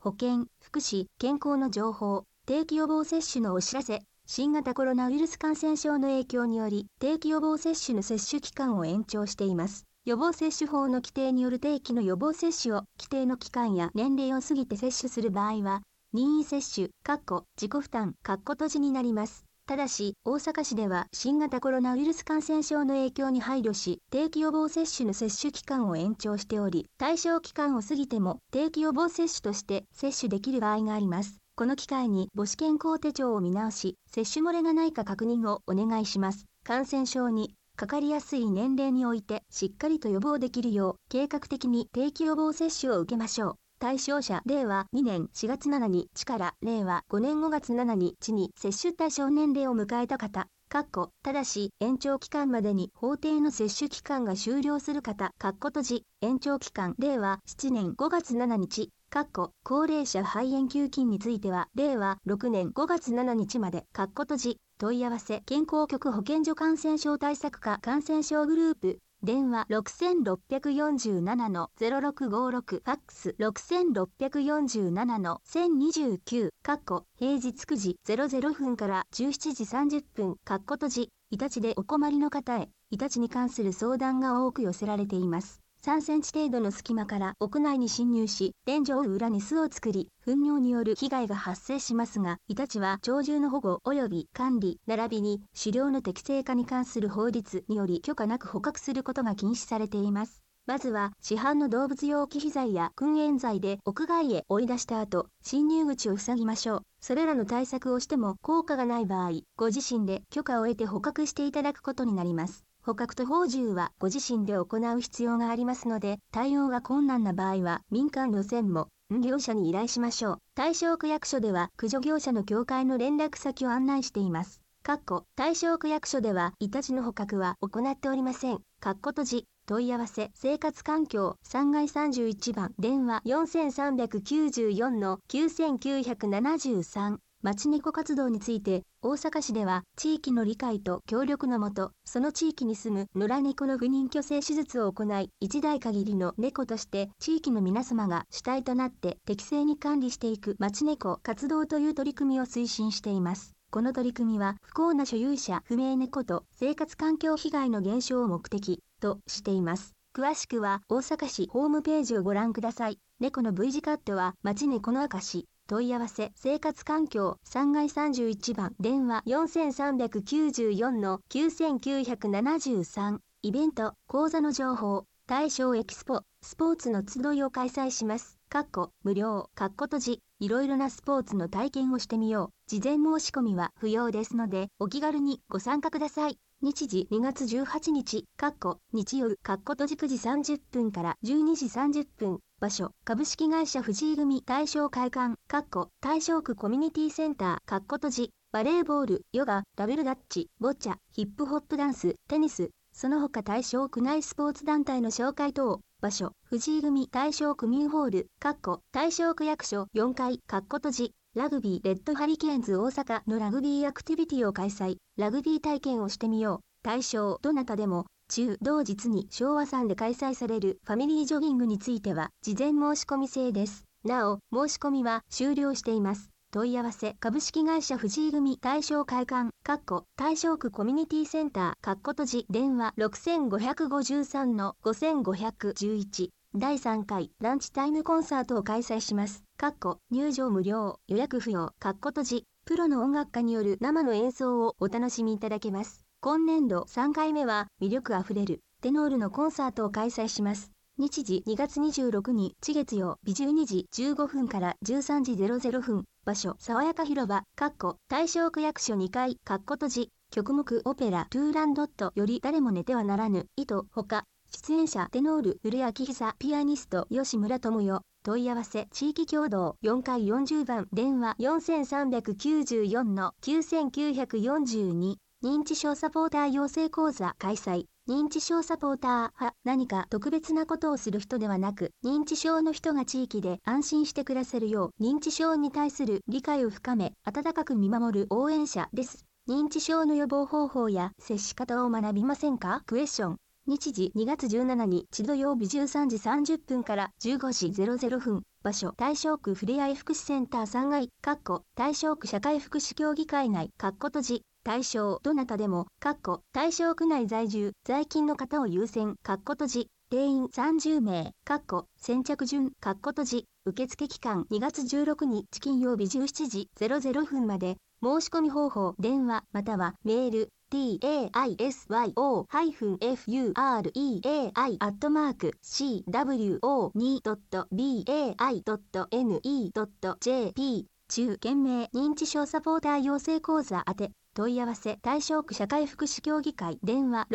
保健、福祉、健康の情報、定期予防接種のお知らせ、新型コロナウイルス感染症の影響により、定期予防接種の接種期間を延長しています。予防接種法の規定による定期の予防接種を規定の期間や年齢を過ぎて接種する場合は、任意接種、自己負担、閉じになります。ただし、大阪市では新型コロナウイルス感染症の影響に配慮し、定期予防接種の接種期間を延長しており、対象期間を過ぎても定期予防接種として接種できる場合があります。この機会に母子健康手帳を見直し、接種漏れがないか確認をお願いします。感染症にかかりやすい年齢においてしっかりと予防できるよう、計画的に定期予防接種を受けましょう。対象者、令和2年4月7日から令和5年5月7日に接種対象年齢を迎えた方、ただし延長期間までに法定の接種期間が終了する方、延長期間、令和7年5月7日、高齢者肺炎給付金については、令和6年5月7日まで、問い合わせ、健康局保健所感染症対策課感染症グループ、電話6647-0656、ファックス6647-1029、平日9時00分から17時30分、イタチでお困りの方へ、イタチに関する相談が多く寄せられています。3センチ程度の隙間から屋内に侵入し、天井裏に巣を作り、糞尿による被害が発生しますが、イタチは鳥獣の保護及び管理、並びに狩猟の適正化に関する法律により許可なく捕獲することが禁止されています。まずは市販の動物用忌避剤や燻煙剤で屋外へ追い出した後、侵入口を塞ぎましょう。それらの対策をしても効果がない場合、ご自身で許可を得て捕獲していただくことになります。捕獲と放獣はご自身で行う必要がありますので、対応が困難な場合は民間の専門業者に依頼しましょう。対象区役所では駆除業者の協会の連絡先を案内しています。対象区役所ではイタチの捕獲は行っておりません。問い合わせ、生活環境、3階31番、電話4394-9973。町猫活動について、大阪市では地域の理解と協力のもと、その地域に住む野良猫の不妊去勢手術を行い、1代限りの猫として地域の皆様が主体となって適正に管理していく町猫活動という取り組みを推進しています。この取り組みは不幸な所有者不明猫と生活環境被害の減少を目的としています。詳しくは大阪市ホームページをご覧ください。猫の V 字カットは町猫の証。問い合わせ、生活環境、3階31番、電話4394-9973。イベント、講座の情報、大正エキスポ、スポーツの集いを開催します。無料、いろいろなスポーツの体験をしてみよう。事前申し込みは不要ですので、お気軽にご参加ください。日時2月18日、日夜、9時30分から12時30分。場所、株式会社藤井組大正会館、大正区コミュニティセンター、バレーボール、ヨガ、ダブルダッチ、ボッチャ、ヒップホップダンス、テニス、その他大正区内スポーツ団体の紹介等。場所、藤井組大正区ミューホール、大正区役所4階、ラグビーレッドハリケーンズ大阪のラグビーアクティビティを開催。ラグビー体験をしてみよう。対象、どなたでも。同日に昭和山で開催されるファミリージョギングについては事前申し込み制です。なお、申し込みは終了しています。問い合わせ、株式会社藤井組大正会館、大正区コミュニティセンター、電話6553-5511。第3回ランチタイムコンサートを開催します。入場無料、予約不要、プロの音楽家による生の演奏をお楽しみいただけます。今年度3回目は魅力あふれるテノールのコンサートを開催します。日時2月26日月曜日12時15分から13時00分。場所、爽やか広場、大正区役所2階、曲目オペラ、トゥーランドットより誰も寝てはならぬ、ほか、出演者、テノール、古谷明久、ピアニスト、吉村智代。問い合わせ、地域共同、4階40番、電話4394-9942。認知症サポーター養成講座開催。認知症サポーターは何か特別なことをする人ではなく、認知症の人が地域で安心して暮らせるよう、認知症に対する理解を深め、温かく見守る応援者です。認知症の予防方法や接し方を学びませんか？クエスチョン。日時2月17日土曜日13時30分から15時00分。 場所大正区ふれあい福祉センター3階大正区社会福祉協議会内閉じ対象どなたでも大正区内在住在勤の方を優先閉じ定員30名先着順閉じ受付期間2月16日金曜日17時00分まで申し込み方法電話またはメールtaisyo-furea.cwo2.bai.ne.jp 中県名認知症サポーター養成講座宛て問い合わせ大正区社会福祉協議会電話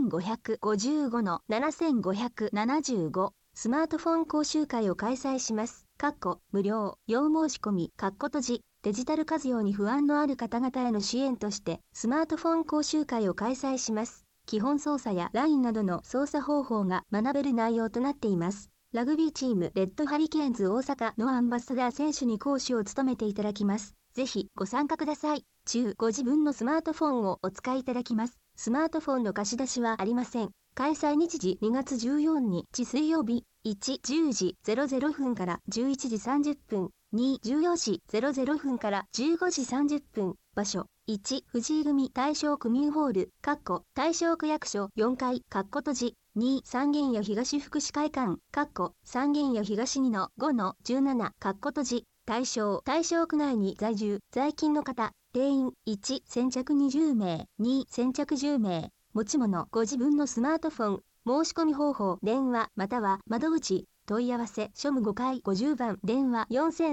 6555-7575スマートフォン講習会を開催します無料要申し込み閉じデジタル活用に不安のある方々への支援としてスマートフォン講習会を開催します。基本操作や LINE などの操作方法が学べる内容となっています。ラグビーチームレッドハリケーンズ大阪のアンバサダー選手に講師を務めていただきます。ぜひご参加ください。ご自分のスマートフォンをお使いいただきます。スマートフォンの貸し出しはありません。開催日時2月14日水曜日10時00分から11時30分14時00分から15時30分場所1藤井組大正区民ホール大正区役所4階閉じ2三軒屋東福祉会館三軒屋東2-5-17閉じ大正区内に在住在勤の方定員1先着20名2先着10名持ち物ご自分のスマートフォン申し込み方法電話または窓口問い合わせ庶務5階50番電話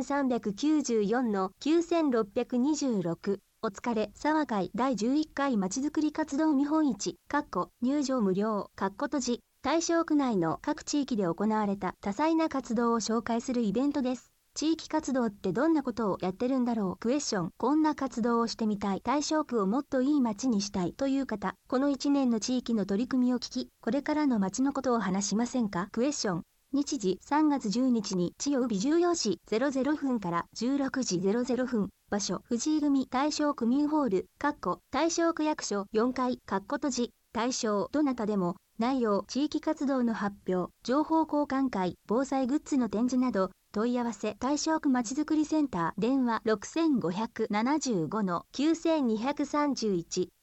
4394-9626お疲れ沢会第11回まちづくり活動見本市入場無料閉じ大正区内の各地域で行われた多彩な活動を紹介するイベントです。地域活動ってどんなことをやってるんだろうクエスチョンこんな活動をしてみたい大正区をもっといい街にしたいという方この1年の地域の取り組みを聞きこれからの街のことを話しませんかクエスチョン日時3月10日日曜日14時00分から16時00分場所藤井組大正区民ホール大正区役所4階閉じ大正どなたでも内容地域活動の発表情報交換会防災グッズの展示など問い合わせ大正区まちづくりセンター電話6575-9231